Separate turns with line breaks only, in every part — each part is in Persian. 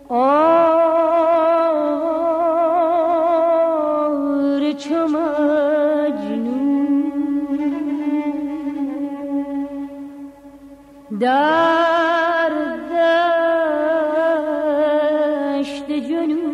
آواره چو مجنون در دشت جنون.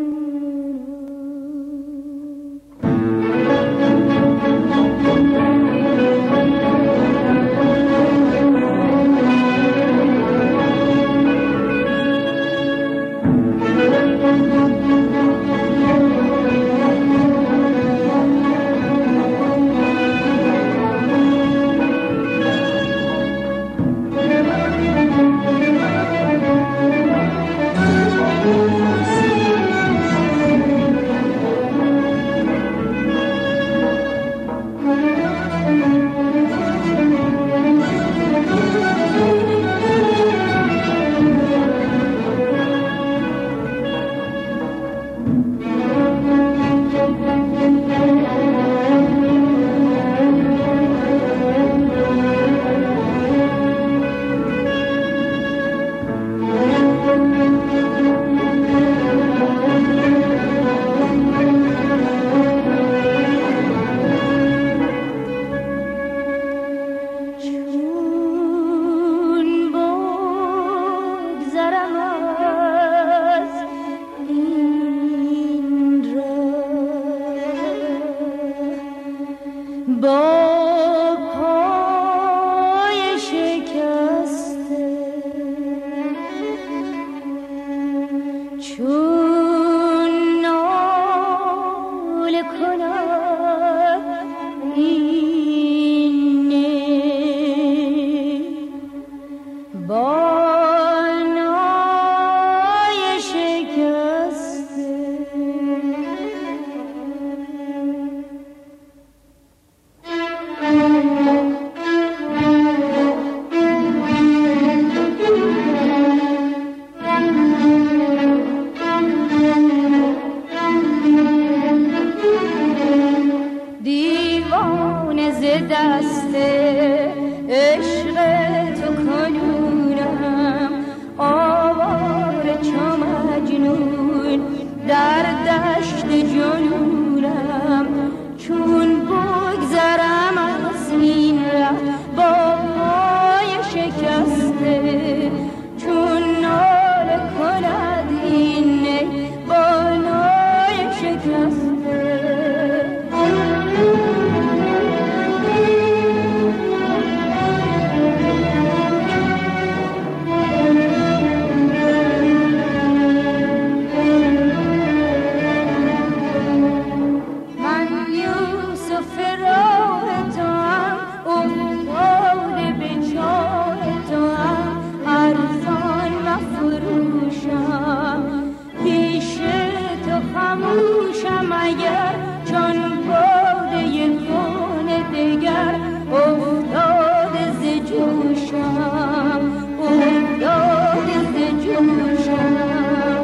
با پای شکسته چون ناله کند این با نای شکسته. دیوانه ز دست عشق تو کنونم آواره چو مجنون در دشت جنونم چون بگذرم از این ره با پای شکسته چون ناله کند این نی با نای شکسته. خاموشم اگر چون باده خون دگر افتاده ز جوشم افتاده ز جوشم.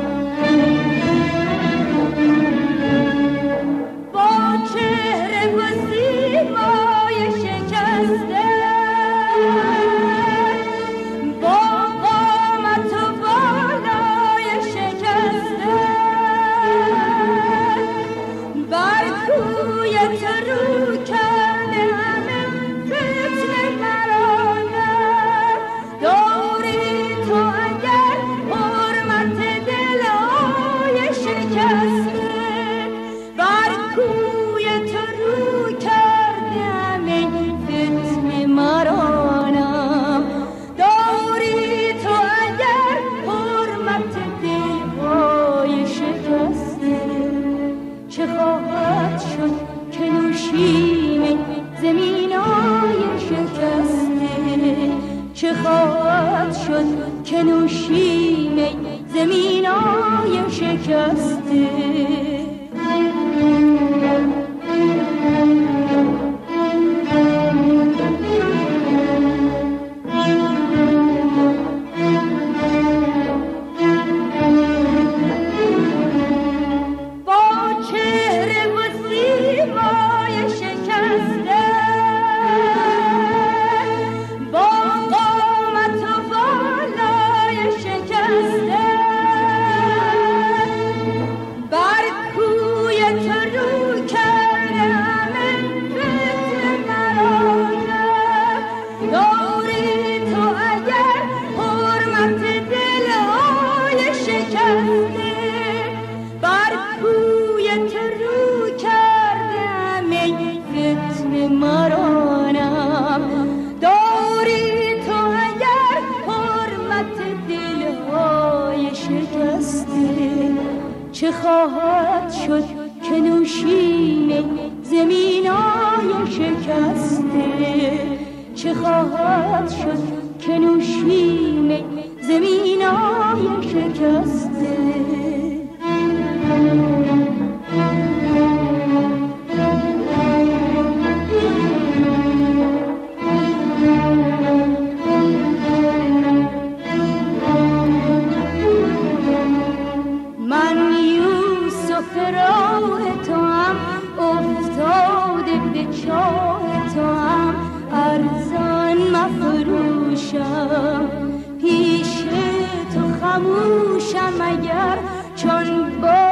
با چهره و سیمای شکسته با قامت و بالای شکسته بر کوی تو رو کرده همه فتن مرانه داری تو اگر حرمت دلای شکسته بر کوی تو رو کرده همه فتن مرانه داری تو اگر حرمت دلای شکسته. چه خواهد شد که نوشیم زمینای شکسته چه خواهد شد که نوشیم زمینای شکسته. چه خواهد شد که نوشیم زمینای شکسته؟ چه خواهد شد که نوشیم زمینای شکسته؟ من یوسف راه تو هم، افتاده به چاه تو هم، ارزان مفروشم، پیش تو خموشم اگر چون با